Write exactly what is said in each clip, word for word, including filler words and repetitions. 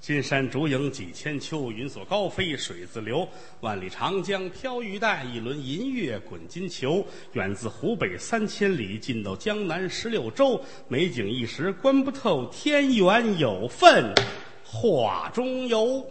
金山竹影几千秋，云锁高飞水自流。万里长江飘玉带，一轮银月滚金球。远自湖北三千里，近到江南十六州。美景一时观不透，天缘有份画中游。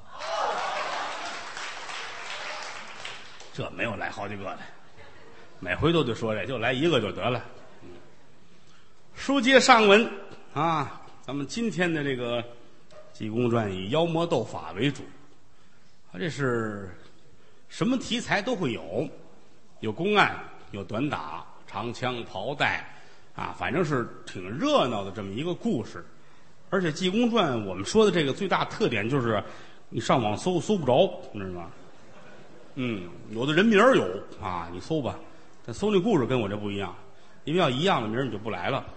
这没有来好几个的，每回都得说这，就来一个就得了。嗯，书接上文啊，咱们今天的这个济公传以妖魔斗法为主，啊，这是什么题材都会有，有公案，有短打，长枪袍带，啊，反正是挺热闹的这么一个故事。而且济公传我们说的这个最大特点就是，你上网搜搜不着，你知道吗？嗯，有的人名有啊，你搜吧，但搜那故事跟我这不一样，因为要一样的名你就不来了。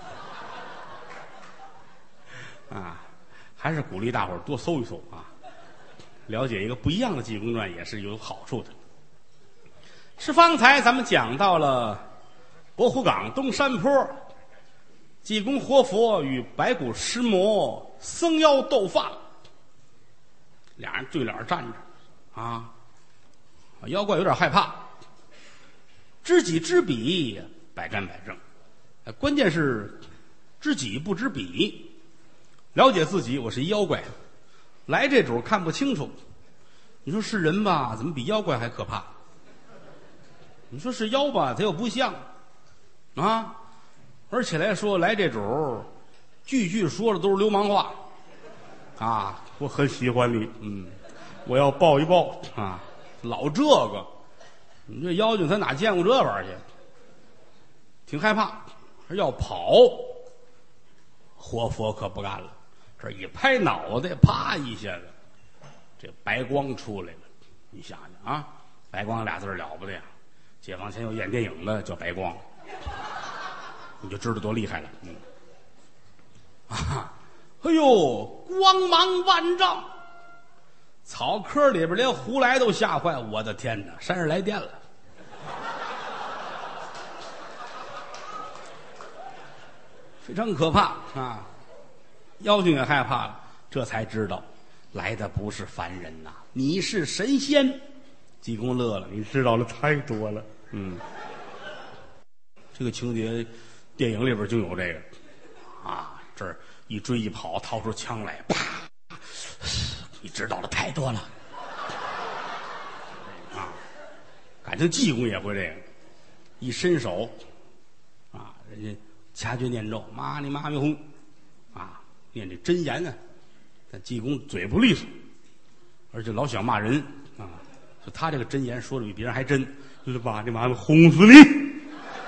啊。还是鼓励大伙儿多搜一搜啊，了解一个不一样的济公传也是有好处的。是方才咱们讲到了博湖岗东山坡，济公活佛与白骨尸魔僧妖斗法，俩人对脸站着啊，妖怪有点害怕，知己知彼，百战百胜。关键是知己不知彼。了解自己，我是一妖怪，来这主看不清楚。你说是人吧，怎么比妖怪还可怕？你说是妖吧，他又不像啊。而且来说，来这主句句说的都是流氓话啊。我很喜欢你，嗯，我要抱一抱啊。老这个，你这妖精他哪见过这玩意儿去？挺害怕，要跑。活佛可不干了。这一拍脑袋，啪一下子，这白光出来了。你想想啊，白光俩字了不得呀！解放前有演电影的叫白光，你就知道多厉害了。嗯，啊，哎呦，光芒万丈，草坑里边连胡来都吓坏。我的天哪，山上来电了！非常可怕啊！妖精也害怕了，这才知道来的不是凡人呐，你是神仙。济公乐了，你知道了太多了。嗯，这个情节电影里边就有这个啊，这儿一追一跑，掏出枪来，啪，你知道的太多了啊！感情济公也会这个，一伸手啊，人家掐诀念咒，妈你妈咪哄啊，念这真言啊，但济公嘴不利索，而且老想骂人啊，就他这个真言说的比别人还真，就是把你妈咪轰死你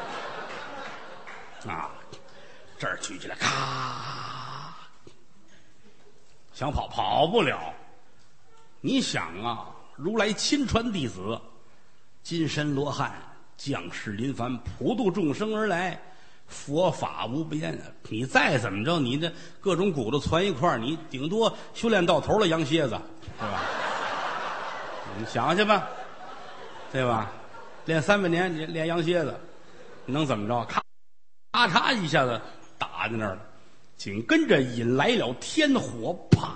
啊！这儿举起来，咔，想跑跑不了。你想啊，如来亲传弟子，金身罗汉，降世临凡，普度众生而来。佛法无边啊！你再怎么着，你这各种骨头攒一块儿，你顶多修炼到头了，羊蝎子，对吧？你想去吧，对吧？练三百年，你练羊蝎子，你能怎么着？咔咔嚓一下子打在那儿了，紧跟着引来了天火，啪，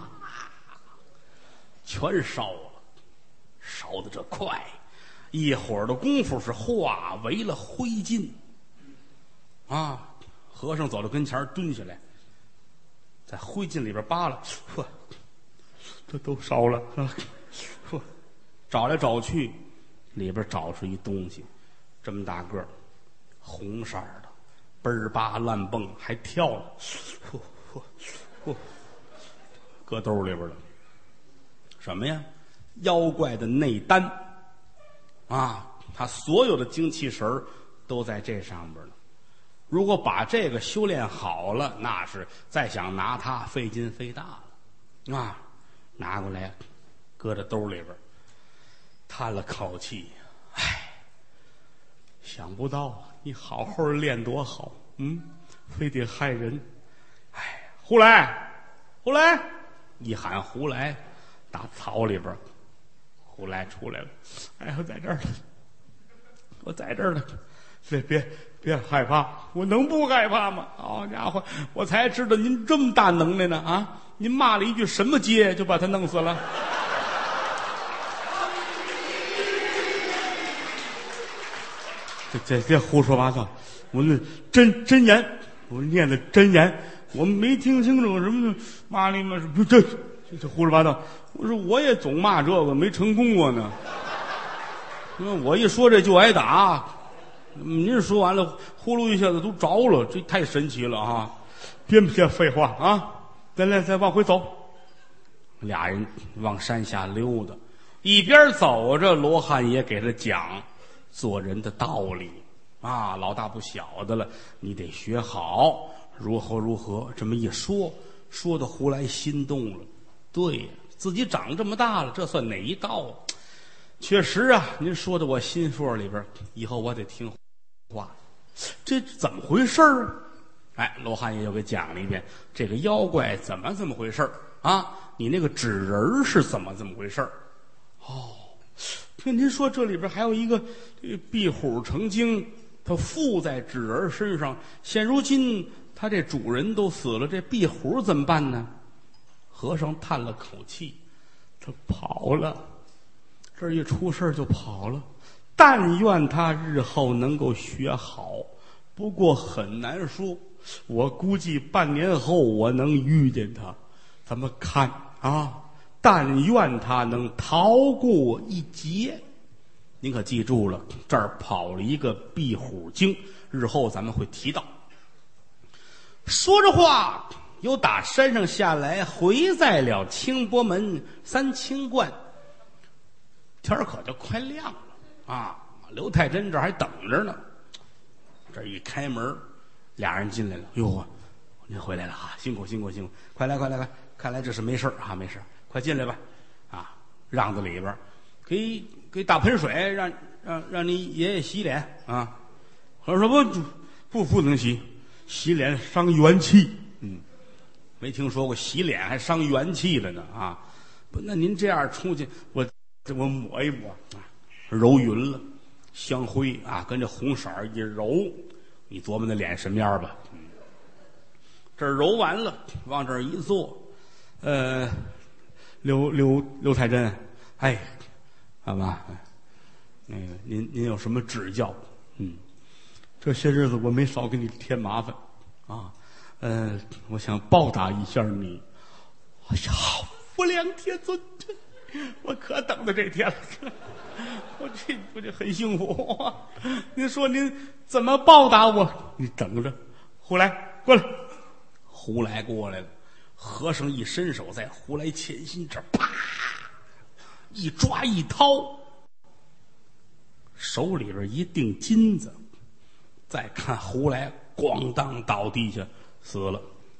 全烧了，烧的这快，一会儿的功夫是化为了灰烬。啊！和尚走到跟前蹲下来，在灰烬里边扒拉，呵，这都烧了啊！呵，找来找去，里边找出一东西，这么大个儿，红色的，嘣儿吧乱蹦，还跳了，呵呵呵，搁兜里边了。什么呀？妖怪的内丹啊！他所有的精气神儿都在这上边呢。如果把这个修炼好了，那是再想拿它费劲费大了啊！拿过来，搁在兜里边，叹了口气，唉，想不到你好好练多好，嗯，非得害人，唉，胡来，胡来，一喊胡来，打草里边，胡来出来了，哎，我在这儿呢，我在这儿呢，别别。别害怕，我能不害怕吗？好家伙，我才知道您这么大能耐呢啊！ 您骂了一句什么街，就把他弄死了？这这这胡说八道！我那真真言，我念的真言，我没听清楚什么骂你们是这这这胡说八道。我说我也总骂这个，没成功过呢。因为我一说这就挨打，您说完了，呼噜一下子都着了，这太神奇了啊！别别废话啊！咱来再往回走。俩人往山下溜达，一边走着，罗汉也给他讲做人的道理啊，老大不小的了，你得学好，如何如何。这么一说，说的胡来心动了。对，自己长这么大了，这算哪一道？确实啊，您说的我心腹里边，以后我得听话。这怎么回事啊？哎，罗汉爷又给讲了一遍，这个妖怪怎么怎么回事啊？你那个纸人是怎么怎么回事？哦，听您说这里边还有一个这个壁虎成精，它附在纸人身上，现如今它这主人都死了，这壁虎怎么办呢？和尚叹了口气，他跑了。这一出事就跑了，但愿他日后能够学好，不过很难说。我估计半年后我能遇见他，咱们看啊，但愿他能逃过一劫。您可记住了，这儿跑了一个壁虎精，日后咱们会提到。说着话，又打山上下来，回在了清波门三清观。天儿可就快亮了啊！刘太真这还等着呢。这一开门，俩人进来了。哟，您回来了啊！辛苦辛苦辛苦！快来快来快！看来这是没事啊，没事，快进来吧！啊，让到里边，给给大盆水，让让让你爷爷洗脸啊！我说不不不能洗，洗脸伤元气。嗯，没听说过洗脸还伤元气的呢啊！不，那您这样出去，我。这我抹一抹啊，揉匀了，香灰啊，跟这红色一揉，你琢磨那脸什么样吧？嗯，这揉完了，往这儿一坐，呃，刘刘刘太真，哎，好吧，那个您您有什么指教？嗯，这些日子我没少给你添麻烦啊，呃，我想报答一下你。哎呀，无量天尊！我可等着这天了，我这我这很幸福。您说您怎么报答我？你等着，胡来过来。胡来过来了，和尚一伸手在胡来前心这啪一抓一掏，手里边一锭金子。再看胡来，咣当倒地下死了。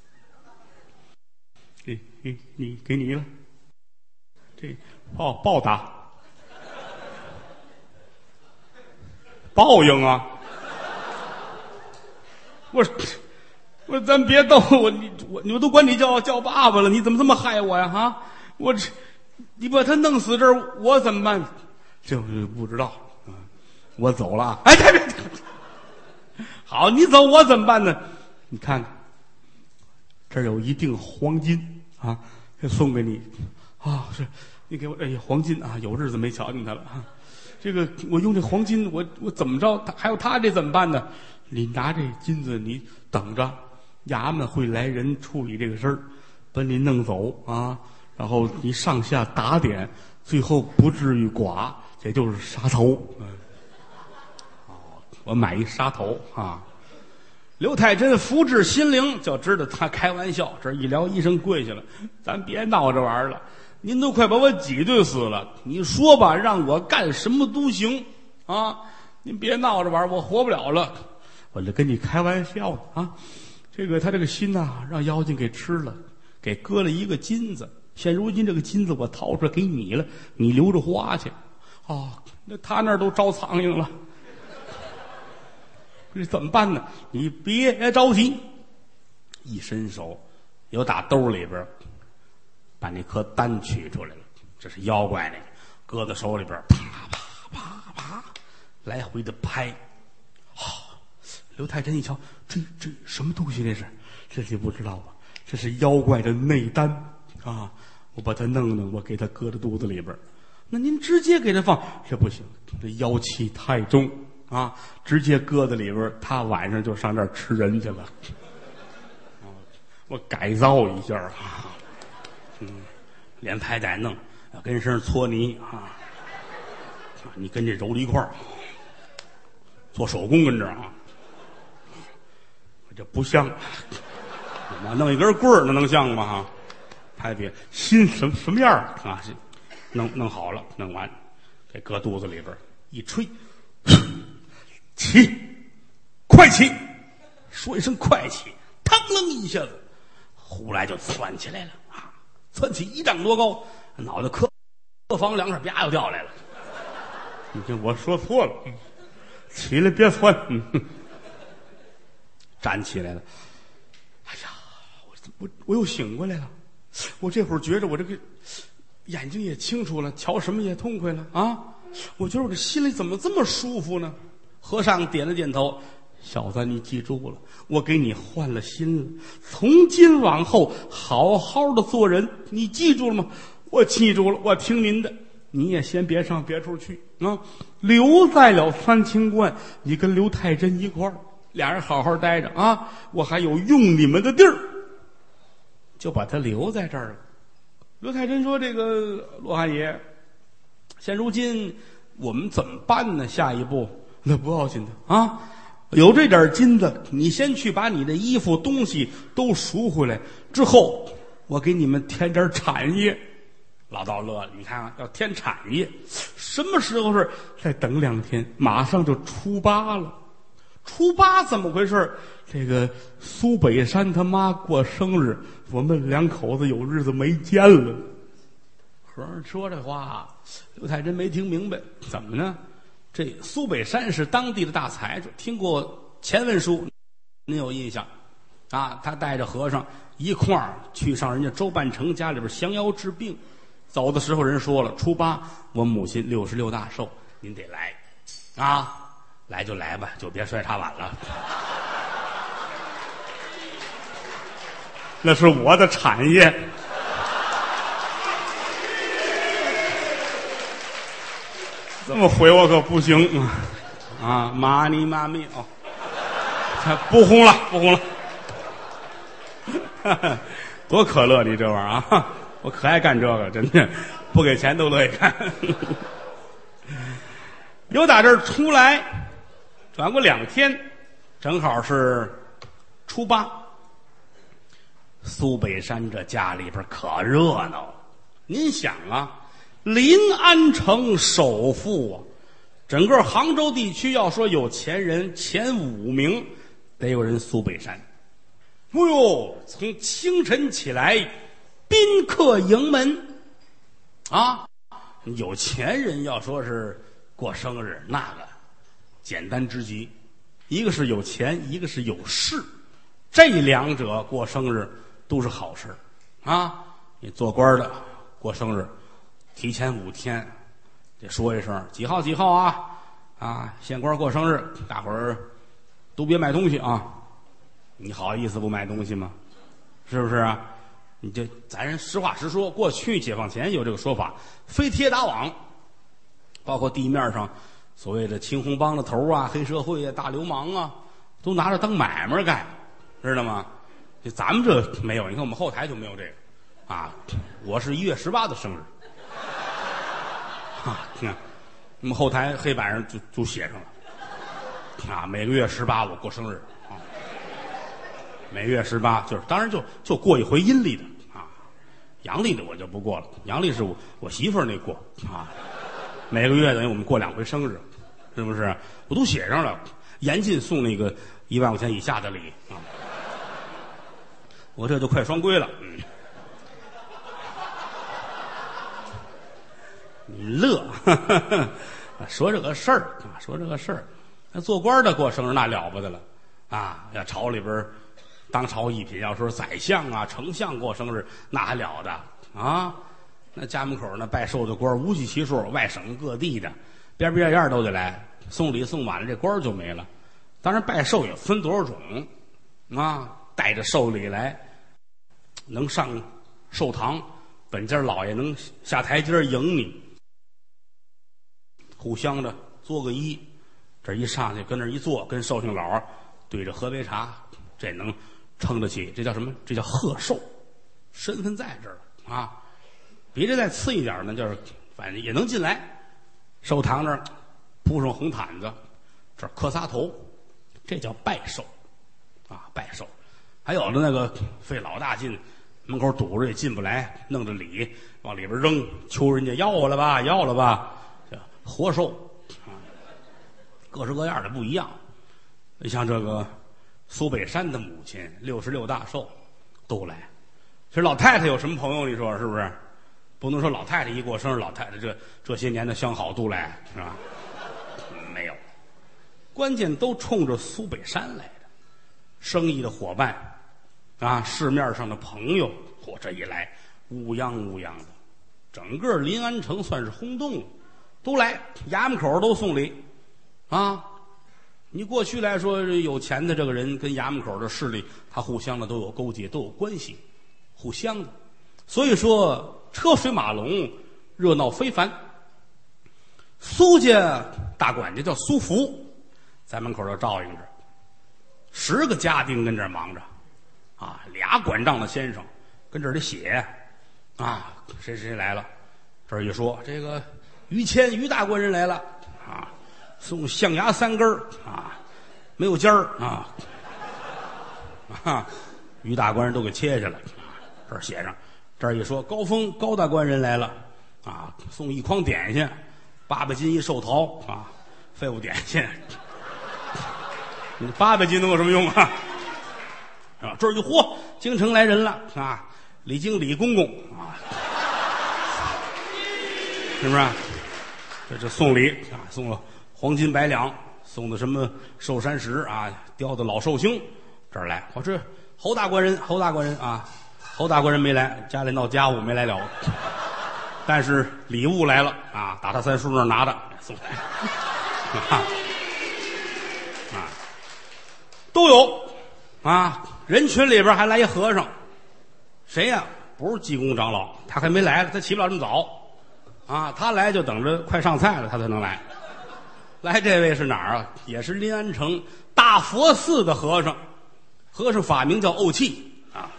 你你你给你了。这报报答报应啊！我我咱别逗我，你我你们都管你叫叫爸爸了，你怎么这么害我呀？哈！我这你把他弄死这儿，我怎么办？这不知道啊！我走了。哎，别别！好，你走，我怎么办呢？你看看，这儿有一锭黄金啊，送给你。啊，是，你给我哎呀，黄金啊，有日子没瞧见他了啊。这个我用这黄金，我我怎么着？他还有他这怎么办呢？你拿这金子，你等着，衙门会来人处理这个事儿，把你弄走啊。然后你上下打点，最后不至于剐，也就是杀头。嗯，哦，我买一杀头啊。刘太真福至心灵，就知道他开玩笑。这一聊，医生跪下了，咱别闹这玩意儿了。您都快把我挤兑死了，你说吧，让我干什么都行啊！您别闹这玩意儿，我活不了了。我就跟你开玩笑啊！这个他这个心呐、啊，让妖精给吃了，给割了一个金子。现如今这个金子我掏出来给你了，你留着花去。哦，那他那儿都招苍蝇了。这怎么办呢？你别着急，一伸手，由打兜里边把那颗丹取出来了。这是妖怪那个，搁在手里边，啪啪啪啪，来回的拍。哦，刘太真一瞧，这这什么东西？这是，这你不知道吧？ 这是妖怪的内丹啊！我把它弄弄，我给它搁到肚子里边。那您直接给它放，这不行，这妖气太重啊！直接搁在里边，他晚上就上这儿吃人去了。啊，我改造一下啊，嗯，连排带弄，跟身上搓泥啊，啊，你跟这揉了一块儿，做手工跟这儿啊，这不像。我弄一根棍儿，那能像吗？哈，还别心什么什么样啊？弄弄好了，弄完，给搁肚子里边一吹，起，快起，说一声快起，腾楞一下子，呼来就窜起来了啊！窜起一丈多高，脑袋磕磕房梁上啪就掉来了。你看我说错了，起来别窜，嗯、站起来了。哎呀，我我我又醒过来了，我这会儿觉着我这个眼睛也清楚了，瞧什么也痛快了啊！我觉得我这心里怎么这么舒服呢？和尚点了点头，小子，你记住了，我给你换了心了，从今往后好好的做人，你记住了吗？我记住了，我听您的。你也先别上别处去啊，留在了三清观，你跟刘太真一块儿，俩人好好待着啊！我还有用你们的地儿，就把他留在这儿了。刘太真说：“这个罗汉爷，现如今我们怎么办呢？下一步那不要紧的啊，有这点金子，你先去把你的衣服东西都赎回来，之后我给你们添点产业。”老道乐了，你看啊，要添产业，什么时候是？再等两天，马上就初八了。初八怎么回事？这个苏北山他妈过生日，我们两口子有日子没见了。和尚说这话，刘太真没听明白，怎么呢？这苏北山是当地的大财主，听过前文书，您有印象啊？他带着和尚一块儿去上人家周半成家里边降妖治病。走的时候人说了，初八我母亲六十六大寿，您得来啊，来就来吧，就别摔茶碗了。那是我的产业。这么回我可不行啊！妈尼妈咪哦，不轰了，不轰了。多可乐你这玩意儿啊！我可爱干这个，真的不给钱都乐意干。由打这儿出来，转过两天，正好是初八。苏北山这家里边可热闹。您想啊，临安城首富啊，整个杭州地区要说有钱人前五名，得有人苏北山。哎呦，从清晨起来，宾客迎门啊！有钱人要说是过生日，那个简单之极。一个是有钱，一个是有势，这两者过生日都是好事啊！你做官的过生日，提前五天得说一声几号几号啊啊！县官过生日，大伙儿都别买东西啊！你好意思不买东西吗？是不是啊？你这咱人实话实说，过去解放前有这个说法，飞贴打网，包括地面上所谓的青红帮的头啊、黑社会啊、大流氓啊，都拿着当买卖干，知道吗？就咱们这没有，你看我们后台就没有这个啊。我是一月十八的生日啊，你看我们后台黑板上就就写上了啊，每个月十八我过生日啊，每月十八就是当然就就过一回阴历的啊，阳历的我就不过了，阳历是我我媳妇儿那过啊。每个月等于我们过两回生日，是不是？我都写上了，严禁送那个一万块钱以下的礼啊！我这就快双规了，嗯。你乐，呵呵说这个事儿啊，说这个事儿，那做官的过生日那了不得了啊！要朝里边当朝一品，要说宰相啊、丞相过生日，那还了得啊！那家门口那拜寿的官无计其数，外省各地的边边样都得来，送礼送晚了，这官就没了。当然拜寿也分多少种啊，带着寿礼来， 能上寿堂，本家老爷能下台阶迎你，互相的作个揖，这一上去跟那一坐，跟寿星老对着喝杯茶，这能撑得起，这叫什么？这叫贺寿，身份在这儿了啊。比这再次一点呢，就是反正也能进来。寿堂那儿铺上红毯子，这儿磕仨头，这叫拜寿啊，拜寿。还有的那个费老大劲，门口堵着也进不来，弄着礼往里边扔，求人家要我了吧，要了吧，叫活寿啊，各式各样的不一样。你像这个苏北山的母亲六十六大寿都来。其实老太太有什么朋友？你说是不是？不能说老太太一过生日，老太太这这些年的相好都来，是吧？没有，关键都冲着苏北山来的，生意的伙伴啊，市面上的朋友，嚯，这一来乌泱乌泱的，整个临安城算是轰动了，都来，衙门口都送礼啊。你过去来说，有钱的这个人跟衙门口的势力，他互相的都有勾结，都有关系，互相的。所以说车水马龙，热闹非凡。苏家大管家叫苏福，在门口这照应着，十个家丁跟这儿忙着，啊，俩管账的先生跟这儿得写，啊，谁谁来了，这儿一说这个于谦于大官人来了，啊，送象牙三根儿啊，没有尖儿啊，啊，于大官人都给切下来，这儿写上。这儿一说高峰高大官人来了啊，送一筐点心，八百斤一寿桃啊，废物点心，你八百斤能有什么用啊？啊，这儿就嚯，京城来人了啊，李经理公公啊，是不是？这这送礼啊，送了黄金百两，送的什么寿山石啊，雕的老寿星，这儿来，我这侯大官人，侯大官人啊。侯大官人没来，家里闹家务没来了，但是礼物来了啊，打他三叔那儿拿的送来，啊，啊，都有啊。人群里边还来一和尚，谁呀？不是济公长老，他还没来呢，他起不了这么早啊。他来就等着快上菜了，他才能来。来这位是哪儿啊？也是临安城大佛寺的和尚，和尚法名叫怄气。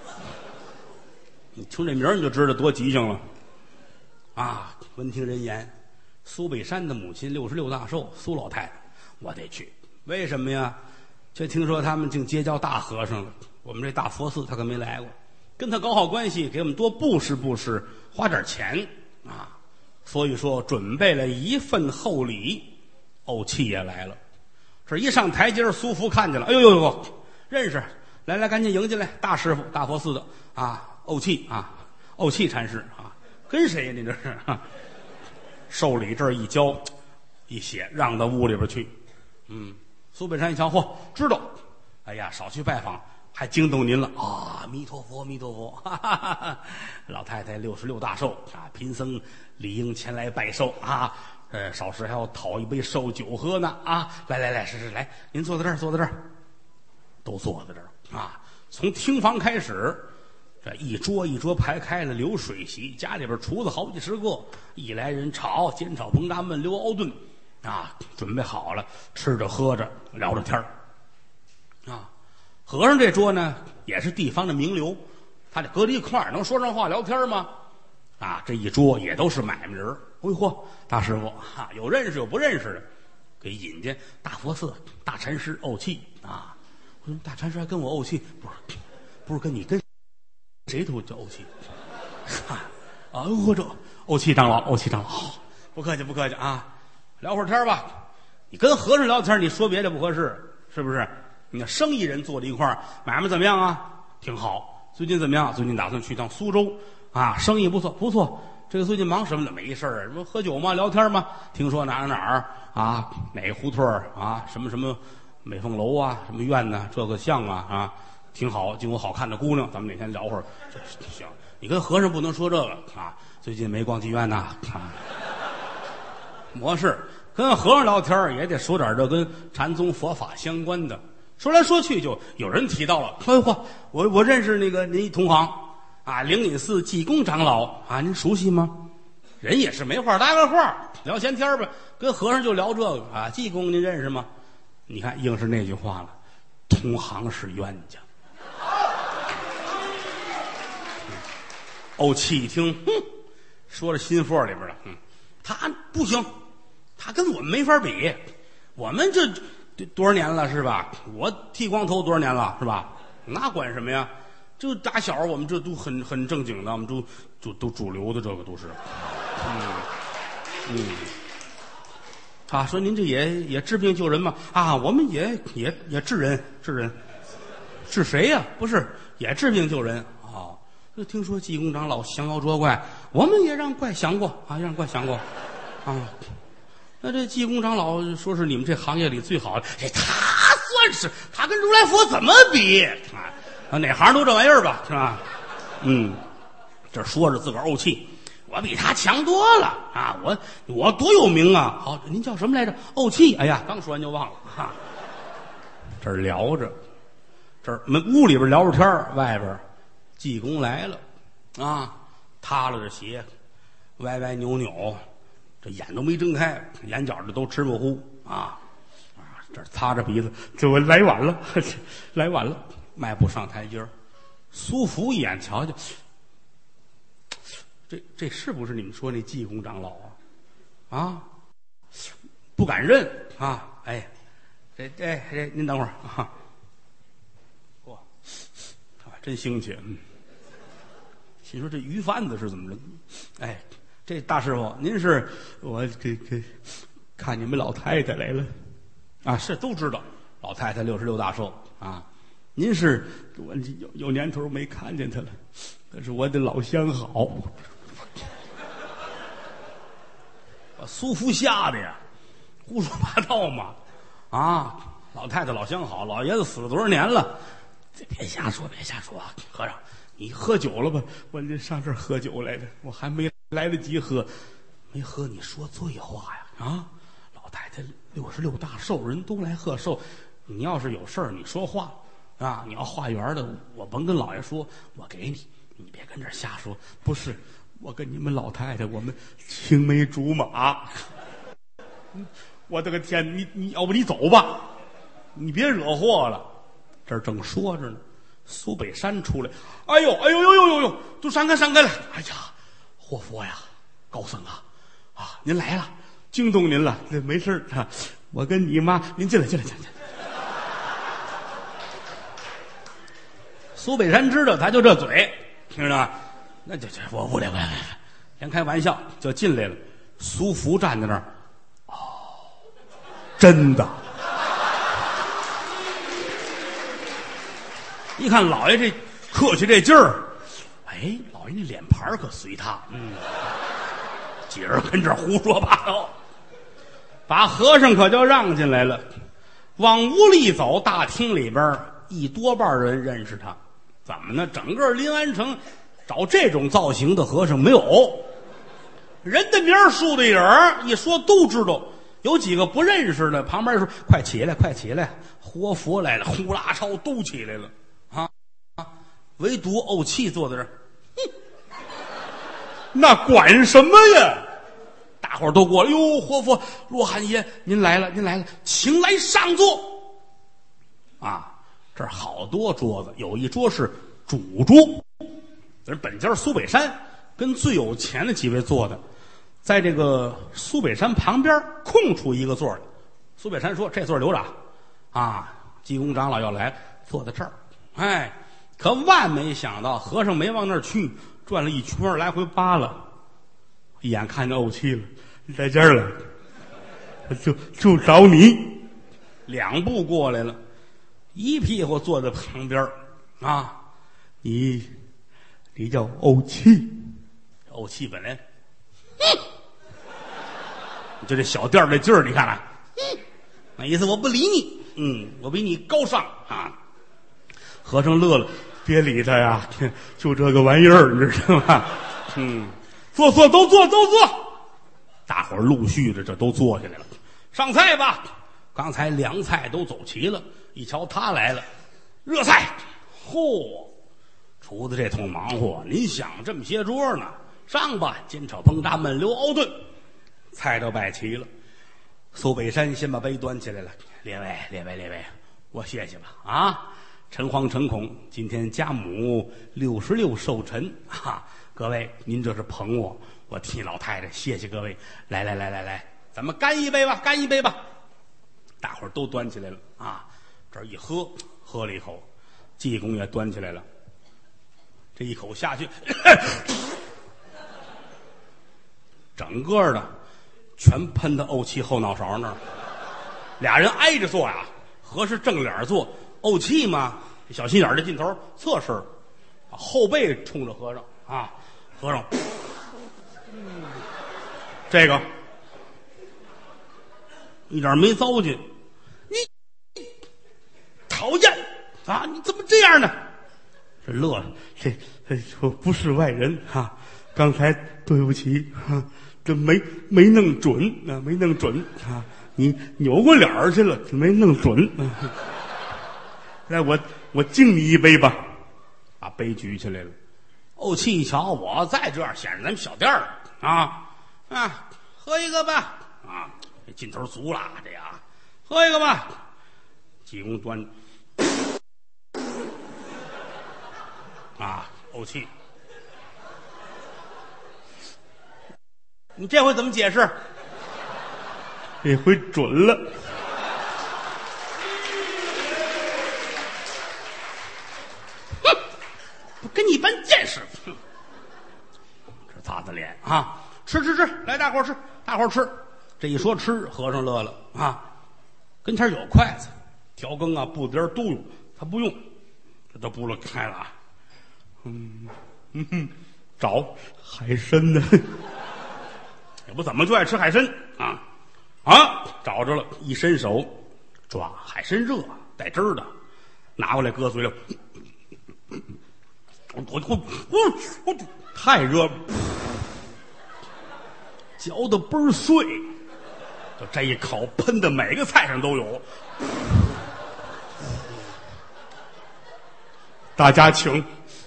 你听这名儿你就知道多吉祥了，啊！闻听人言，苏北山的母亲六十六大寿，苏老太太，我得去。为什么呀？就听说他们竟结交大和尚了。我们这大佛寺他可没来过，跟他搞好关系，给我们多布施布施，花点钱啊。所以说准备了一份厚礼。怄气也来了，这一上台阶，苏福看见了，哎呦呦呦，认识，来来，赶紧迎进来，大师傅，大佛寺的啊。怄气啊，怄气禅师啊，跟谁呀？你这是啊？寿礼这儿一交，一写，让到屋里边去。嗯，苏北山一瞧，嚯，知道。哎呀，少去拜访，还惊动您了啊！弥陀佛，弥陀佛！哈哈哈哈，老太太六十六大寿啊，贫僧理应前来拜寿啊。呃，少时还要讨一杯寿酒喝呢啊！来来来，是是，来，您坐在这儿，坐在这儿，都坐在这儿啊。从厅房开始。这一桌一桌排开了，流水席，家里边厨子好几十个，一来人炒煎炒烹炸焖溜熬炖，啊，准备好了，吃着喝着聊着天儿，啊，和尚这桌呢也是地方的名流，他得搁在一块儿，能说上话聊天吗？啊，这一桌也都是买卖人。哎嚯，大师傅哈、啊，有认识有不认识的，给引进大佛寺大禅师怄气啊。我说大禅师还跟我怄气，不是，不是跟你跟。谁都叫怄气，啊，我这怄气长老，怄气长老，不客气不客气啊，聊会儿天吧。你跟和尚聊天，你说别的不合适，是不是？你看生意人坐在一块儿，买卖怎么样啊？挺好。最近怎么样？最近打算去趟苏州啊，生意不错不错。这个最近忙什么的？没事儿，什么喝酒吗？聊天吗？听说哪儿哪儿啊，哪个胡同啊，什么什么美凤楼啊，什么院呢、啊？这个像啊啊。挺好，经过好看的姑娘，咱们哪天聊会儿。行，你跟和尚不能说这个啊。最近没逛妓院呐啊。模式跟和尚聊天也得说点这跟禅宗佛法相关的。说来说去，就有人提到了，哎嚯，我我认识那个您一同行啊，灵隐寺济公长老啊，您熟悉吗？人也是没话搭个话，聊闲天吧，跟和尚就聊这个啊。济公您认识吗？你看，硬是那句话了，同行是冤家。怄气一听，哼，说到心窝里边了。嗯，他不行，他跟我们没法比。我们这多少年了是吧？我剃光头多少年了是吧？那管什么呀？这打小我们这都很很正经的，我们都都都主流的，这个都是。嗯嗯。啊，说您这也也治病救人吗？啊，我们也也也治人治人，治谁呀？不是也治病救人。就听说济公长老降妖捉怪，我们也让怪降过啊，让怪降过，啊，那这济公长老说是你们这行业里最好的，哎，他算是他跟如来佛怎么比啊？哪行都这玩意儿吧，是吧？嗯，这说着自个儿怄气，我比他强多了啊！我我多有名啊！好，您叫什么来着？怄气。哎呀，刚说完就忘了哈。这儿聊着，这儿门屋里边聊着天，外边。济公来了，啊，塌了着鞋，歪歪扭扭，这眼都没睁开，眼角这都直模糊啊啊！这擦着鼻子，这我来晚了，来晚了，迈步上台阶儿。苏福一眼瞧瞧，这这是不是你们说那济公长老啊？啊，不敢认啊！哎，这这这，您等会儿啊。嚯，真兴起，嗯。心说这鱼贩子是怎么着？哎，这大师傅，您是我这这看你们老太太来了啊？是都知道，老太太六十六大寿啊。您是我有有年头没看见她了，可是我的老相好。把苏福吓得呀，胡说八道嘛！啊，老太太老相好，老爷子死了多少年了？这别瞎说，别瞎说啊，和尚。你喝酒了吧？我这上这儿喝酒来着，我还没来得及喝，没喝你说醉话呀！啊，老太太六十六大寿，人都来贺寿，你要是有事儿，你说话啊！你要化缘的，我甭跟老爷说，我给你，你别跟这儿瞎说。不是，我跟你们老太太，我们青梅竹马。我的个天，你你要不你走吧，你别惹祸了。这儿正说着呢。苏北山出来，哎呦哎呦呦呦呦呦，都闪开闪开了！哎呀，活佛呀，高僧啊，啊，您来了，惊动您了，这没事啊，我跟你妈，您进来进来进来。苏北山知道他就这嘴，知道吗？那就这我不来不来，先开玩笑就进来了。苏福站在那儿，哦，真的。一看老爷这客气这劲儿，哎，老爷那脸盘可随他，嗯，几人跟这儿胡说八道，把和尚可就让进来了。往屋里一走，大厅里边一多半人认识他。怎么呢？整个临安城找这种造型的和尚没有，人的名树的影儿一说都知道。有几个不认识的，旁边说：“快起来，快起来，活佛来了！”呼啦超都起来了。唯独怄气坐在这儿，哼，那管什么呀？大伙儿都过来，哟，活佛罗汉爷，您来了，您来了，请来上座。啊，这儿好多桌子，有一桌是主桌，这是本家苏北山跟最有钱的几位坐的，在这个苏北山旁边空出一个座来。苏北山说：“这座留着啊，济公长老要来，坐在这儿。”哎。可万没想到，和尚没往那儿去，转了一圈，来回扒拉，一眼看见怄气了，你在这儿了，我就就找你。两步过来了，一屁股坐在旁边啊，你你叫怄气，怄气本来，哼，就这小调这劲儿，你看看，嗯，那意思我不理你，嗯，我比你高尚啊。和尚乐了，别理他呀，就这个玩意儿，你知道吗？嗯，坐坐都坐都坐，大伙儿陆续的这都坐下来了，上菜吧。刚才凉菜都走齐了，一瞧他来了，热菜，嚯， 厨子这通忙活，您想这么些桌呢？上吧，煎炒烹炸焖溜熬炖，菜都摆齐了。苏北山先把杯端起来了，列位，列位，列位，我谢谢吧啊！诚惶诚恐，今天家母六十六寿辰啊！各位，您这是捧我，我替老太太谢谢各位。来来来来来，咱们干一杯吧，干一杯吧！大伙儿都端起来了啊！这一喝，喝了一口，济公也端起来了。这一口下去，整个的全喷到怄气后脑勺那儿。俩人挨着坐呀，和是正脸坐，怄气嘛，小心眼的劲头侧身，后背冲着和尚啊，和尚，这个一点没糟践，你讨厌啊！你怎么这样呢？这乐了，这这不是外人啊！刚才对不起啊，这没没弄准啊，没弄准啊！你扭过脸儿去了，没弄准。啊、来，我我敬你一杯吧，把杯举起来了。怄气一瞧，我再这样显着咱们小店儿啊啊，喝一个吧啊！这劲头足了，这样喝一个吧。济公端。啊，怄气！你这回怎么解释？这回准了。哼，不跟你一般见识。哼，这擦擦脸啊，吃吃吃，来大伙儿吃，大伙儿吃。这一说吃，和尚乐了啊，跟前有筷子，调羹啊，布碟都有，他不用，这都不了开了啊。嗯嗯哼，找海参呢，也不怎么就爱吃海参啊啊！找着了，一伸手抓海参热带汁儿的，拿过来搁嘴里，我我我我我太热了，嚼的倍儿碎，就这一口喷的每个菜上都有。大家请。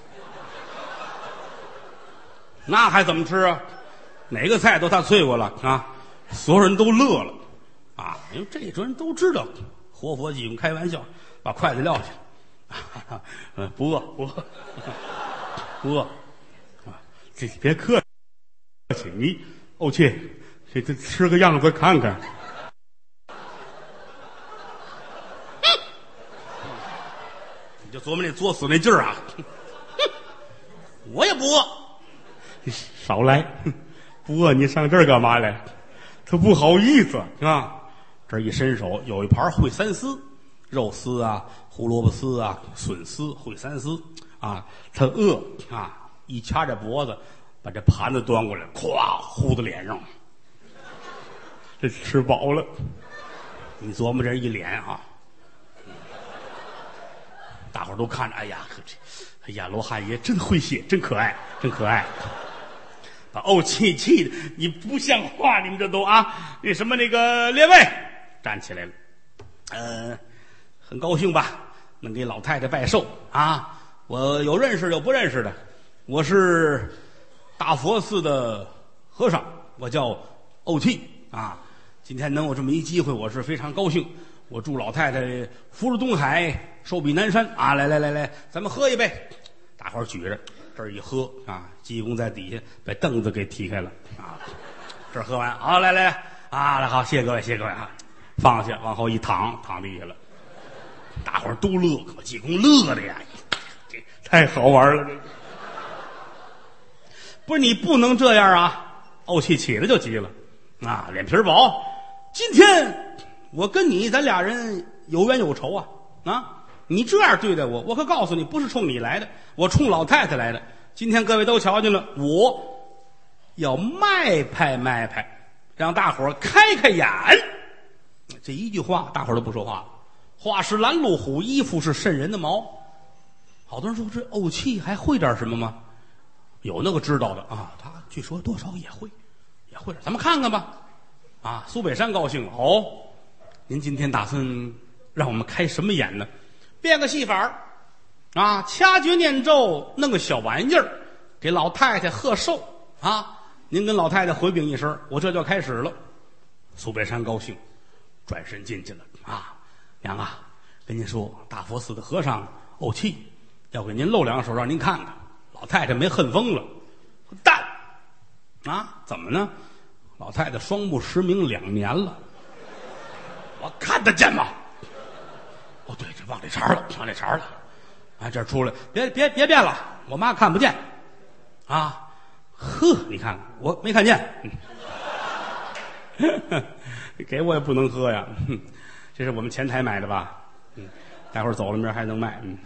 那还怎么吃啊？哪个菜都他脆过了啊！所有人都乐了啊！因为这桌人都知道，活佛济公开玩笑，把筷子撂下。嗯，不饿，不饿，不饿啊！这别客气，你怄气，这这吃个样子看看。你就琢磨那作死那劲儿啊！我也不饿。少来，不饿你上这儿干嘛来？他不好意思啊！这一伸手，有一盘烩三丝，肉丝啊、胡萝卜丝啊、笋丝、烩三丝啊。他饿啊，一掐着脖子，把这盘子端过来，咵呼到脸上，这吃饱了。你琢磨这一脸啊，大伙儿都看着，哎呀，这，哎呀，罗汉爷真会写，真可爱，真可爱。把怄气气的，你不像话！你们这都啊，那什么那个列位站起来了，呃，很高兴吧，能给老太太拜寿啊！我有认识有不认识的，我是大佛寺的和尚，我叫怄气啊。今天能有这么一机会，我是非常高兴。我祝老太太福如东海，寿比南山啊！来来来来，咱们喝一杯，大伙儿举着。这儿一喝啊，济公在底下把凳子给踢开了啊！这儿喝完，好，来来来啊，来好，谢谢各位，谢谢各位啊！放下，往后一躺，躺地下了。大伙儿都乐，可济公乐的呀，这太好玩了！这不是你不能这样啊！怄气起来就急了啊，脸皮薄。今天我跟你咱俩人有冤有仇啊啊！你这样对待我，我可告诉你，不是冲你来的，我冲老太太来的。今天各位都瞧见了，我要卖派卖派，让大伙儿开开眼。这一句话，大伙儿都不说话了。话是拦路虎，衣服是瘆人的毛。好多人说这怄气还会点什么吗？有那个知道的啊，他据说多少也会，也会点。咱们看看吧。啊，苏北山高兴了。哦，您今天打算让我们开什么眼呢？变个戏法儿， 啊，掐诀念咒，弄个小玩意儿给老太太贺寿啊！您跟老太太回禀一声，我这就开始了。苏北山高兴，转身进去了啊！娘啊，跟您说，大佛寺的和尚怄气，要给您露两手，让您看看。老太太没恨疯了，蛋啊！怎么呢？老太太双目失明两年了，我看得见吗？哦，对，这往这茬了，往这茬了。哎，这出来，别别别变了，我妈看不见啊！呵，你看看，我没看见，嗯、给我也不能喝呀。这是我们前台买的吧？嗯，待会儿走了明儿还能卖。嗯，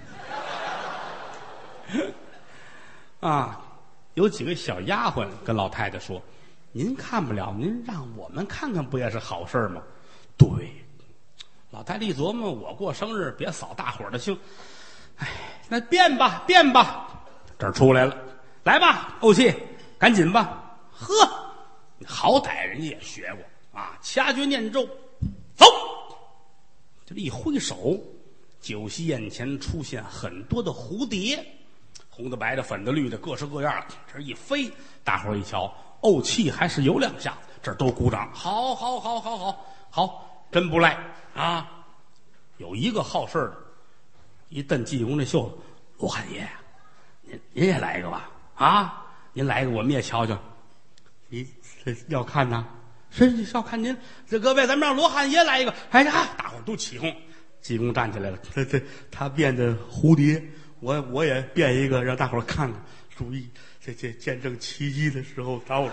啊，有几个小丫鬟跟老太太说：“您看不了，您让我们看看，不也是好事吗？”对，老太太一琢磨，我过生日别扫大伙儿的兴，哎，那变吧，变吧，这儿出来了，来吧，怄气，赶紧吧。呵，好歹人家也学过啊，掐诀念咒，走。这一挥手，酒席眼前出现很多的蝴蝶，红的、白的、粉的、绿的，各式各样。这一飞，大伙儿一瞧，怄气还是有两下，这儿都鼓掌，好，好，好，好，好，好，真不赖啊！有一个好事的，一蹬济公这袖子，罗汉爷，您您也来一个吧？啊，您来一个，我们也瞧瞧。你要看呐？是要看您。这各位，咱们让罗汉爷来一个。哎呀，大伙儿都起哄。济公站起来了，这这他变的蝴蝶，我我也变一个，让大伙儿看看。注意，这这见证奇迹的时候到了。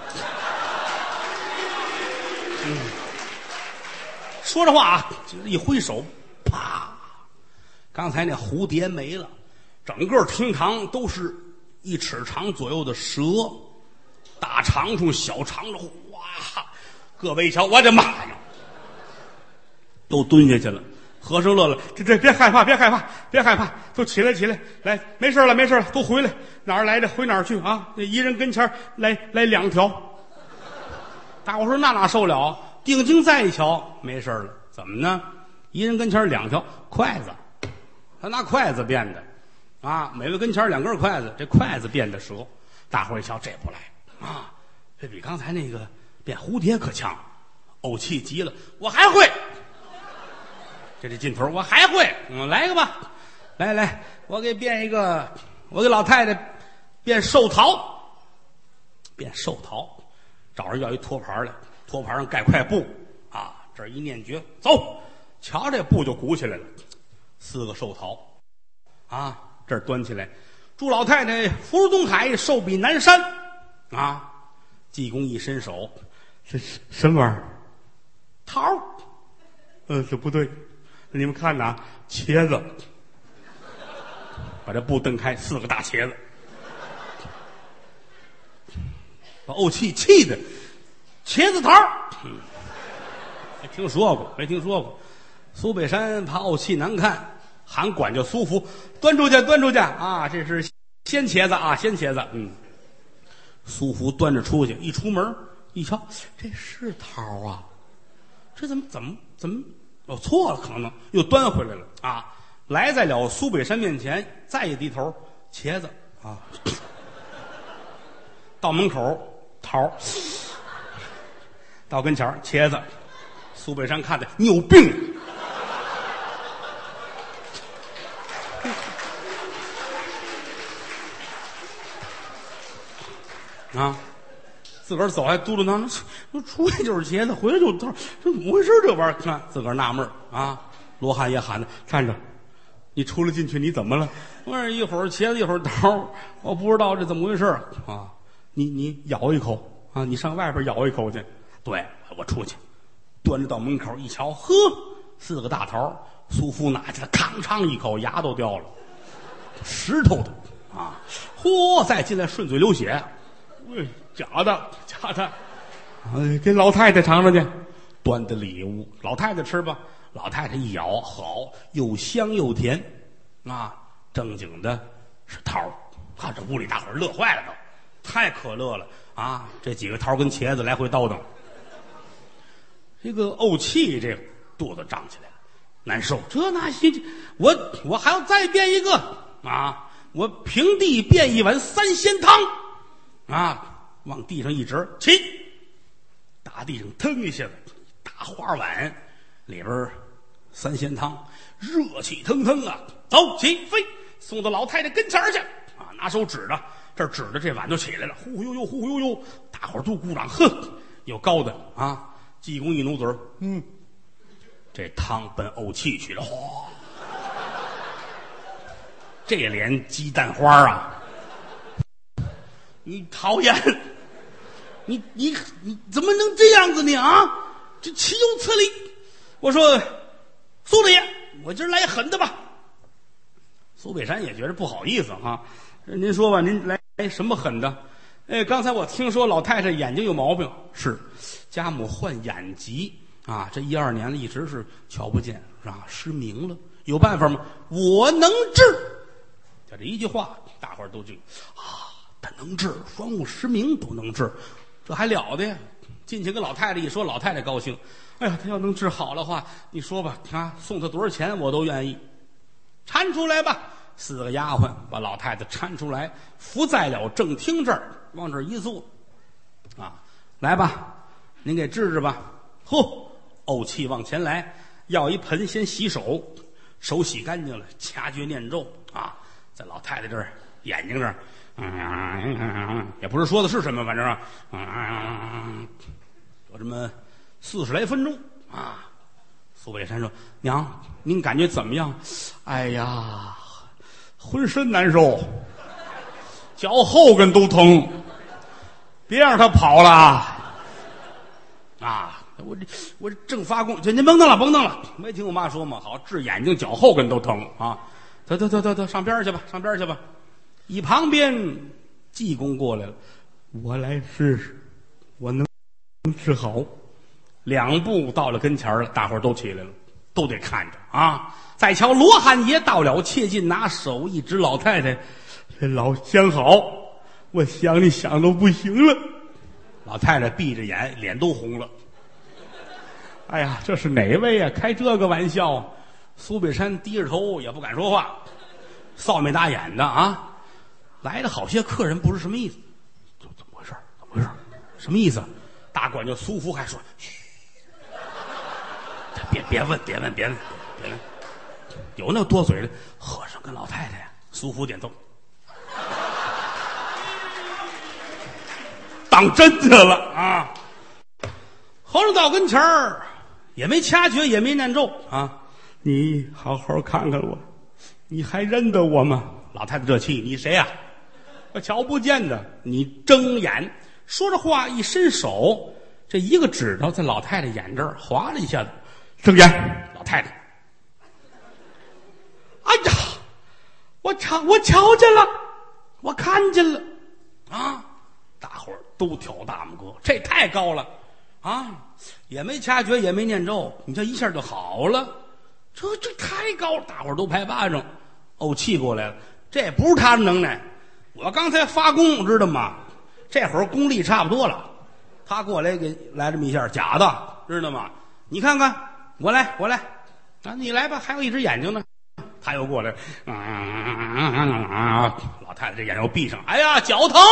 嗯，说着话啊，一挥手，啪，刚才那蝴蝶没了，整个厅堂都是一尺长左右的蛇，大长虫、小长虫，哇！各位一瞧，我的妈呀，都蹲下去了。和尚乐了，这这别害怕，别害怕，别害怕，都起来起来，来，没事了，没事了，都回来，哪儿来的回哪儿去啊！那一人跟前来来两条。大伙说那哪受了？定睛再一瞧，没事了，怎么呢？一人跟前两条筷子，他拿筷子变的啊，每个跟前两根筷子，这筷子变的蛇。大伙一瞧，这不赖啊，这比刚才那个变蝴蝶可强。怄气极了，我还会。这这劲头我还会，嗯，来个吧，来来，我给变一个，我给老太太变寿桃，变寿桃，找人要一托盘来，托盘上盖块布啊，这一念诀，走，瞧这布就鼓起来了，四个寿桃啊，这儿端起来，祝老太太福如东海，寿比南山啊！济公一伸手，这什么玩意儿？桃，呃，这不对。你们看呐，茄子，把这布蹬开，四个大茄子，把怄气气的，茄子桃，嗯，没听说过，没听说过。苏北山怕怄气难看，喊管家苏福端出去，端出去啊！这是鲜茄子啊，鲜茄子。嗯，苏福端着出去，一出门一瞧，这是桃啊，这怎么怎么怎么？哦，错了，可能又端回来了啊！来在了苏北山面前，再一低头，茄子啊，到门口桃，到跟前儿茄子，苏北山看的你有病啊！自个儿走还嘟嘟囔囔，出去就是茄子，回来就桃，这怎么回事？这玩意儿，看自个儿纳闷啊！罗汉爷喊的，站着，你出来进去，你怎么了？我说一会儿茄子，一会儿桃，我不知道这怎么回事啊！你你咬一口啊！你上外边咬一口去。对，我出去，端着到门口一瞧，呵，四个大桃，苏福拿起来，吭哧一口，牙都掉了，石头的啊！嚯，再进来顺嘴流血。喂，假的，假的，哎，给老太太尝尝去。端的礼物，老太太吃吧。老太太一咬，好，又香又甜，啊，正经的是桃。看这屋里大伙儿乐坏了都，太可乐了啊！这几个桃跟茄子来回叨叨。这个怄气，这肚子胀起来了，难受。这那些，我我还要再变一个啊！我平地变一碗三鲜汤啊，往地上一折，起，大地上腾一下子，大花碗里边三鲜汤，热气腾腾啊！走起飞，送到老太太跟前儿去啊！拿手指着，这指着这碗就起来了，呼呼悠悠，呼呼悠悠，大伙儿都鼓掌，呵，有高的啊！济公一努嘴儿，嗯，这汤奔怄气去了，哗！这脸鸡蛋花啊！你讨厌！你你你怎么能这样子呢？啊，这岂有此理！我说苏大爷，我今儿来狠的吧。苏北山也觉得不好意思啊，您说吧，您来什么狠的？哎，刚才我听说老太太眼睛有毛病，是家母患眼疾啊，这一二年了，一直是瞧不见，是吧？失明了，有办法吗？我能治。就这一句话，大伙儿都就啊，他能治，双目失明都能治，这还了得呀！进去跟老太太一说，老太太高兴。哎呀，他要能治好的话，你说吧，啊，送他多少钱我都愿意。搀出来吧，四个丫鬟把老太太搀出来，扶在了正厅这儿，往这儿一坐，啊，来吧，您给治治吧。嚯，怄气往前来，要一盆先洗手，手洗干净了，掐诀念咒啊。在老太太这儿眼睛这儿，嗯，也不是说的是什么，反正啊，嗯，有这么四十来分钟啊。苏北山说：“娘，您感觉怎么样？”哎呀，浑身难受，脚后跟都疼，别让他跑了啊！我这我这正发功，这您甭弄了，甭弄了，没听我妈说吗？好治眼睛，脚后跟都疼啊！得得得得得，上边去吧，上边去吧。一旁边济公过来了，我来试试，我能治好。两步到了跟前了，大伙儿都起来了，都得看着啊！再瞧罗汉爷到了，切近拿手一指老太太，这老相好，我想你想都不行了。老太太闭着眼，脸都红了。哎呀，这是哪位呀？开这个玩笑！苏北山低着头也不敢说话，臊眉打眼的啊！来了好些客人，不是什么意思，怎怎么回事？怎么回事？什么意思？大管家苏福还说：“嘘，别别问，别问，别问，别问。”有那多嘴的和尚跟老太太呀，苏福点头，当真的了啊！和尚到跟前儿也没掐诀，也没念咒啊。你好好看看我，你还认得我吗？老太太这气，你谁呀、啊？我瞧不见的。你睁眼。说着话，一伸手，这一个指头在老太太眼这儿划了一下子，睁眼。老太太，哎呀，我瞧我瞧见了，我看见了啊！大伙儿都挑大拇哥，这太高了啊！也没掐诀，也没念咒，你这一下就好了。这这太高了，大伙儿都拍巴掌，怄气过来了。这不是他的能耐，我刚才发功，知道吗？这会儿功力差不多了，他过来给来这么一下，假的，知道吗？你看看，我来，我来，啊，你来吧，还有一只眼睛呢。他又过来，啊啊啊！老太太这眼又闭上，哎呀，脚疼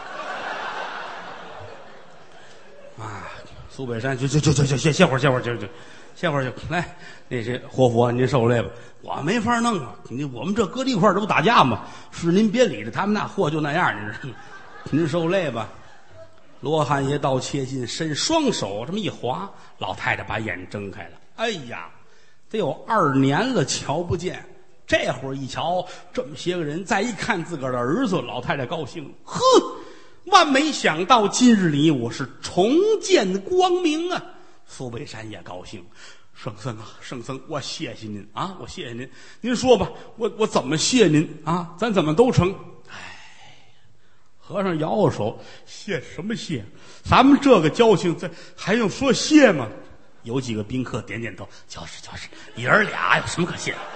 啊！苏北山，就就就就就歇歇会儿，歇会儿，就就。歇会儿去，来，那谁活佛，您受累吧，我没法弄啊！你我们这搁一块儿，这不打架吗？是您别理着他们那货就那样，您知道吗？您受累吧。罗汉爷到切近，伸双手这么一划，老太太把眼睁开了。哎呀，得有二年了，瞧不见。这会儿一瞧，这么些个人，再一看自个儿的儿子，老太太高兴，呵，万没想到今日里我是重见光明啊！苏北山也高兴，圣僧啊，圣僧，我谢谢您啊，我谢谢您。您说吧，我我怎么谢您啊？咱怎么都成？哎，和尚摇摇手，谢什么谢？咱们这个交情，这还用说谢吗？有几个宾客点点头，就是就是，爷儿俩有什么可谢的？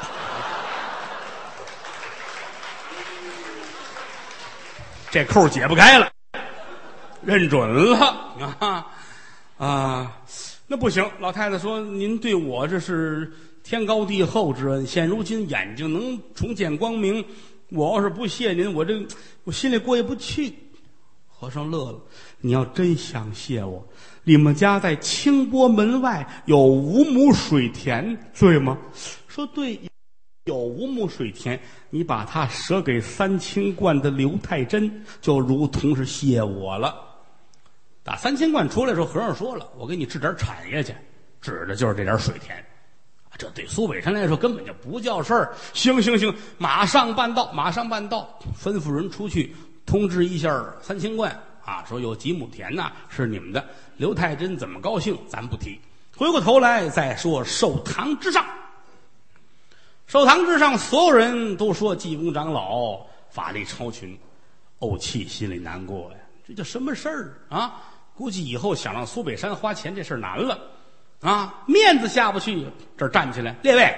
这扣解不开了，认准了啊啊！那不行，老太太说：“您对我这是天高地厚之恩，现如今眼睛能重见光明， 我要是不谢您，我这我心里过意不去。和尚乐了，你要真想谢我，你们家在清波门外有五亩水田，对吗？说对，有五亩水田，你把它舍给三清观的刘太真，就如同是谢我了。打三清观出来的时候，和尚说了，我给你置点产业去，指的就是这点水田。这对苏北山来说根本就不叫事儿。行行行，马上办到，马上办到。吩咐人出去通知一下三清观啊，说有几亩田呐、啊、是你们的。刘太真怎么高兴咱不提，回过头来再说寿堂之上。寿堂之上，所有人都说济公长老法力超群，怄气心里难过呀，这叫什么事儿啊？估计以后想让苏北山花钱这事儿难了啊，面子下不去。这儿站起来，列位，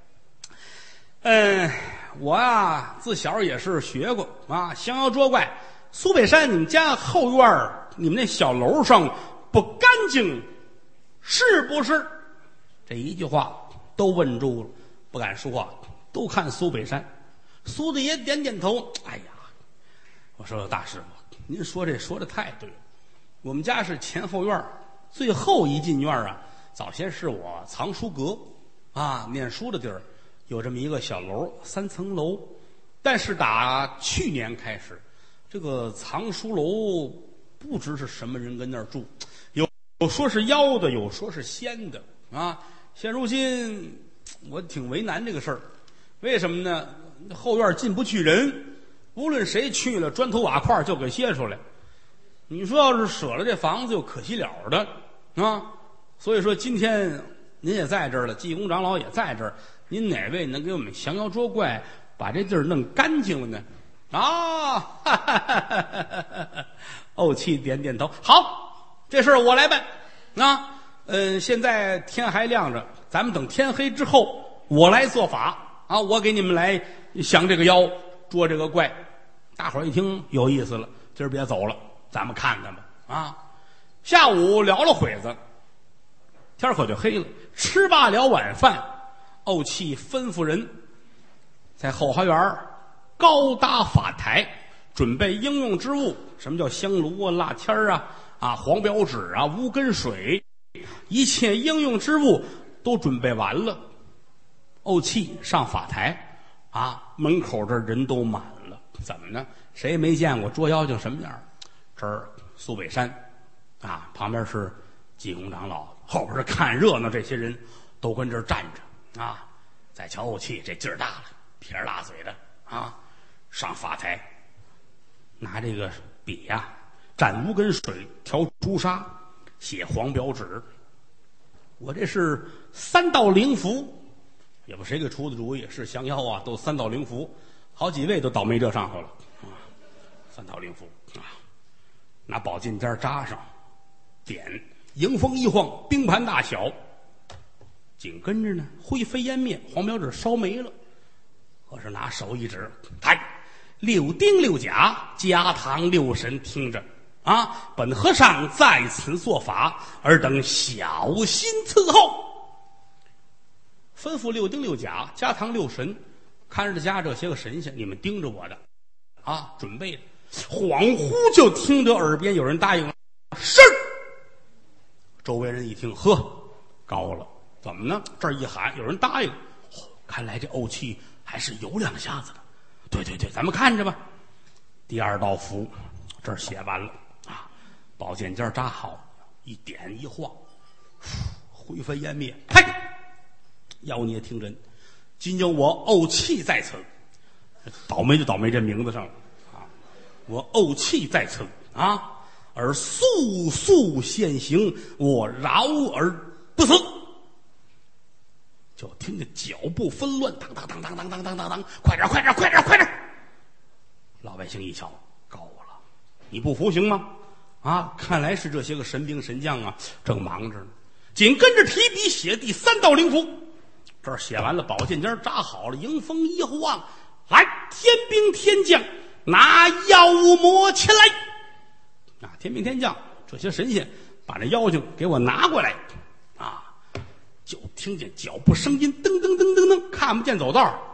嗯，我啊自小也是学过啊，降妖捉怪。苏北山你们家后院你们那小楼上不干净，是不是？这一句话都问住了，不敢说话，都看苏北山。苏大爷点点头，哎呀，我说大师傅，您说这说的太对了。我们家是前后院，最后一进院啊，早先是我藏书阁啊，念书的地儿，有这么一个小楼，三层楼。但是打去年开始，这个藏书楼不知是什么人跟那儿住，有有说是妖的，有说是仙的啊。现如今我挺为难这个事儿，为什么呢？后院进不去人，无论谁去了，砖头瓦块就给歇出来。你说要是舍了这房子，又可惜了的啊。所以说今天您也在这儿了，济公长老也在这儿，您哪位能给我们降妖捉怪，把这地儿弄干净了呢？啊，哈哈哈哈哈！怄气点点头，好，这事儿我来办。啊，嗯，现在天还亮着，咱们等天黑之后，我来做法啊，我给你们来降这个妖，捉这个怪。大伙儿一听有意思了，今儿别走了，咱们看看吧。啊，下午聊了会子，天可就黑了。吃罢了晚饭，怄气吩咐人在后花园高搭法台，准备应用之物。什么叫香炉啊、蜡签啊、啊黄标纸啊、无根水，一切应用之物都准备完了。怄气上法台啊，门口这人都满了。怎么呢？谁也没见过捉妖精什么样？这儿苏北山啊，旁边是济公长老，后边是看热闹这些人都跟这儿站着啊。再瞧怄气这劲儿大了，撇着大嘴的啊，上法台拿这个笔呀、啊，蘸无根水，调朱砂，写黄标纸。我这是三道灵符，也不谁给出的主意，是降妖啊，都三道灵符，好几位都倒霉这上头了啊。三道灵符啊，拿宝剑尖扎上，点迎风一晃，冰盘大小。紧跟着呢，灰飞烟灭，黄标纸烧没了。和尚拿手一指，抬六丁六甲，加堂六神，听着啊！本和尚在此做法，尔等小心伺候。吩咐六丁六甲，加堂六神，看着家这些个神仙，你们盯着我的啊！准备的，恍惚就听得耳边有人答应了，是。周围人一听，呵，高了。怎么呢？这儿一喊，有人答应，哦，看来这怄气还是有两下子的。对对对，咱们看着吧。第二道符，这儿写完了啊，宝剑尖扎好，一点一晃，灰飞烟灭。嘿，妖孽听真，今有我怄气在此，倒霉就倒霉这名字上了啊！我怄气在此啊，而速速现行，我饶而不死。就听见脚步纷乱，当当当当当当当当当，快点快点快点快点！老百姓一瞧，高了，你不服行吗？啊，看来是这些个神兵神将啊，正忙着呢。紧跟着提笔写第三道灵符，这儿写完了，宝剑尖扎好了，迎风一晃，来，天兵天将，拿妖魔前来！啊，天兵天将，这些神仙把这妖精给我拿过来啊！就听见脚步声音，噔噔噔噔噔，看不见走道，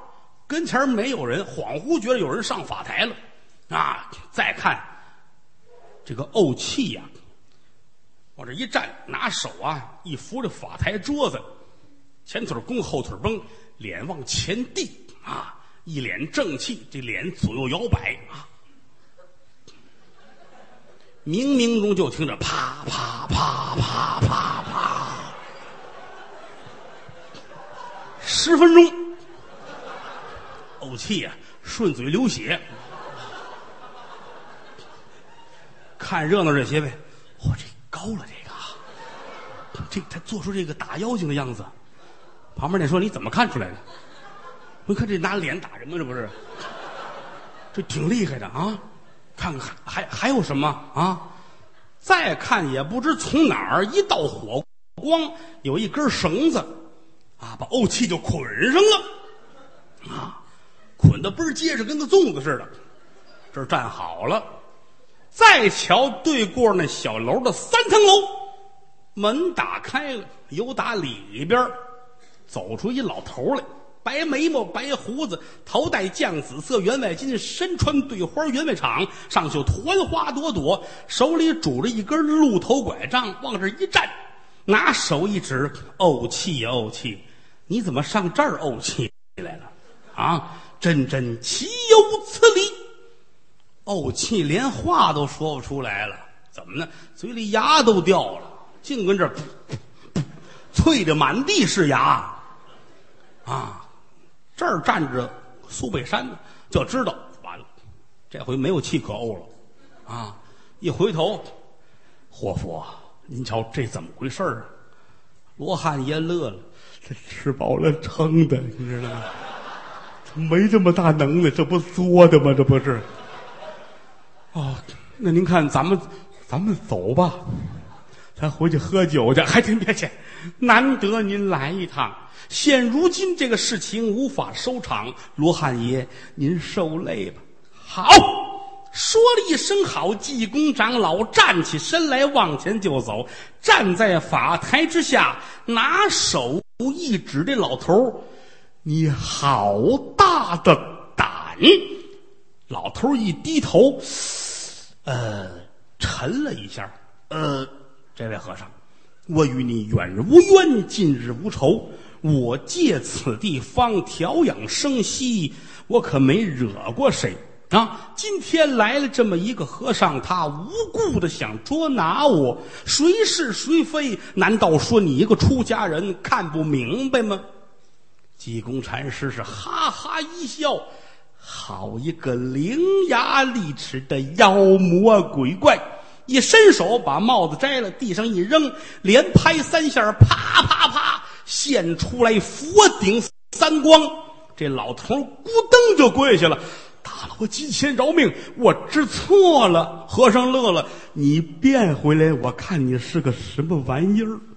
跟前没有人，恍惚觉得有人上法台了啊！再看这个怄气呀、啊，往这一站，拿手啊一扶着法台桌子，前腿弓后腿绷，脸往前递啊，一脸正气，这脸左右摇摆啊，冥冥中就听着啪啪啪啪啪啪，十分钟。怄气呀、啊，顺嘴流血。看热闹这些呗，嚯、哦，这高了这个，这他做出这个打妖精的样子。旁边那说你怎么看出来的？我看这拿脸打人吗？这不是？这挺厉害的啊！看看还还还有什么啊？再看也不知从哪儿一道火光，有一根绳子啊，把怄气就捆上了啊。捆得倍儿结实，跟个粽子似的。这儿站好了，再瞧对过那小楼的三层楼，门打开了，由打里边走出一老头来，白眉毛，白胡子，头戴绛紫色员外巾，身穿对花员外氅，上绣团花朵朵，手里拄着一根鹿头拐杖，往这一站，拿手一指：“怄气呀，怄气，你怎么上这儿怄气来了？啊！真真岂有此理！”怄气连话都说不出来了，怎么呢？嘴里牙都掉了，净跟这儿啐着满地是牙啊！这儿站着苏北山呢，就知道完了，这回没有气可怄了啊！一回头，活佛，您瞧这怎么回事啊？罗汉爷乐了，这吃饱了撑的，你知道吗？没这么大能耐，这不作的吗？这不是？哦，那您看咱们咱们走吧，咱回去喝酒去。还真别去，难得您来一趟，现如今这个事情无法收场，罗汉爷您受累吧。好，说了一声好，济公长老站起身来，往前就走，站在法台之下，拿手一指这老头，你好大的胆！老头一低头，呃，沉了一下，呃，这位和尚，我与你远日无冤，近日无仇，我借此地方调养生息，我可没惹过谁啊！今天来了这么一个和尚，他无故的想捉拿我，谁是谁非？难道说你一个出家人看不明白吗？济公禅师是哈哈一笑，好一个伶牙俐齿的妖魔鬼怪！一伸手把帽子摘了，地上一扔，连拍三下，啪啪啪，现出来佛顶三光。这老头咕噔就跪下了，大了我几千饶命，我知错了。和尚乐了，你变回来，我看你是个什么玩意儿。